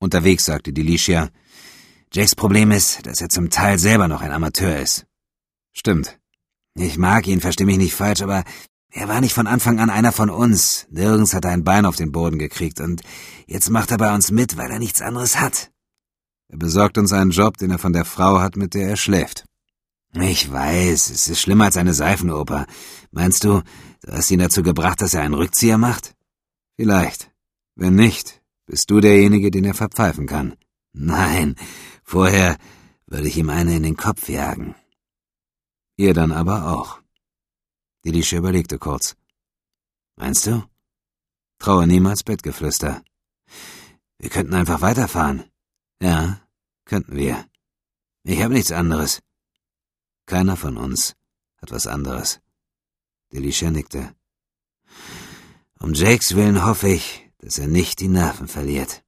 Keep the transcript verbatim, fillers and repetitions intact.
Unterwegs sagte Delicia: »Jakes Problem ist, dass er zum Teil selber noch ein Amateur ist.« »Stimmt. Ich mag ihn, versteh mich nicht falsch, aber er war nicht von Anfang an einer von uns. Nirgends hat er ein Bein auf den Boden gekriegt und jetzt macht er bei uns mit, weil er nichts anderes hat. Er besorgt uns einen Job, den er von der Frau hat, mit der er schläft.« »Ich weiß, es ist schlimmer als eine Seifenoper. Meinst du, du hast ihn dazu gebracht, dass er einen Rückzieher macht?« »Vielleicht. Wenn nicht, bist du derjenige, den er verpfeifen kann.« »Nein, vorher würde ich ihm eine in den Kopf jagen.« »Ihr dann aber auch.« Delicia überlegte kurz. »Meinst du?« »Traue niemals Bettgeflüster.« »Wir könnten einfach weiterfahren.« »Ja, könnten wir. Ich habe nichts anderes.« »Keiner von uns hat was anderes.« Delicia nickte. »Um Jakes Willen hoffe ich, dass er nicht die Nerven verliert.«